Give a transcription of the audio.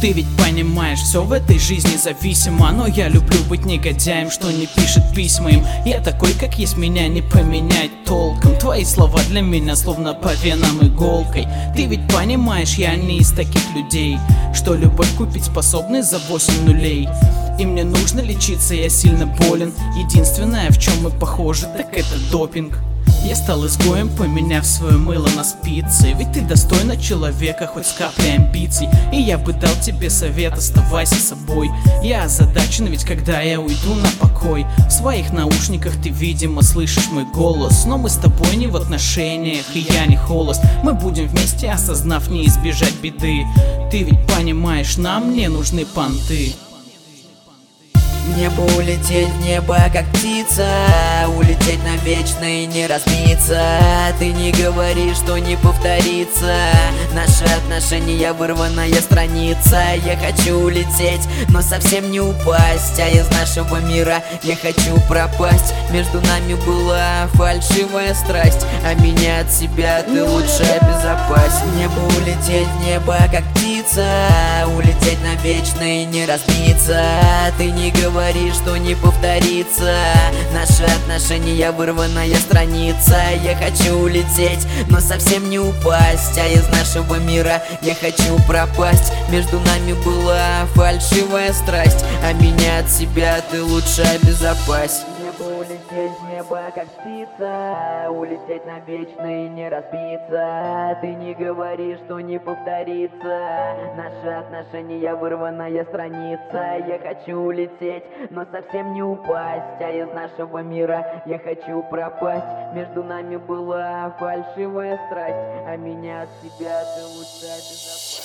Ты ведь понимаешь, все в этой жизни зависимо. Но я люблю быть негодяем, что не пишет письма им. Я такой, как есть, меня не поменять толком. Твои слова для меня словно по венам иголкой. Ты ведь понимаешь, я не из таких людей, что любовь купить способны за 8 нулей. И мне нужно лечиться, я сильно болен. Единственное, в чем мы похожи, так это допинг. Я стал изгоем, поменяв свое мыло на спицы. Ведь ты достойна человека, хоть с каплей амбиций. И я бы дал тебе совет, оставайся собой. Я озадачен, ведь когда я уйду на покой, в своих наушниках ты, видимо, слышишь мой голос. Но мы с тобой не в отношениях, и я не холост. Мы будем вместе, осознав, не избежать беды. Ты ведь понимаешь, нам не нужны понты. Мне бы улететь в небо, как птица, улететь навечно и не разбиться. Ты не говори, что не повторится. Наши отношения вырванная страница. Я хочу улететь, но совсем не упасть. А из нашего мира я хочу пропасть. Между нами была фальшивая страсть, а меня от себя ты лучше обезопась. Мне бы улететь в небо, как птица, улететь навечно и не разбиться. Ты не говори, что не повторится. Наши отношения вырванная страница. Я хочу улететь, но совсем не упасть. А из нашего мира я хочу пропасть. Между нами была фальшивая страсть, а меня от себя ты лучше обезопась. Мне бы улететь в небо, как птица, улететь навечно и не разбиться. Ты не говори, что не повторится. Наши отношения вырванная страница. Я хочу улететь, но совсем не упасть. А из нашего мира я хочу пропасть. Между нами была фальшивая страсть, а меня от себя ты лучше обезопасить.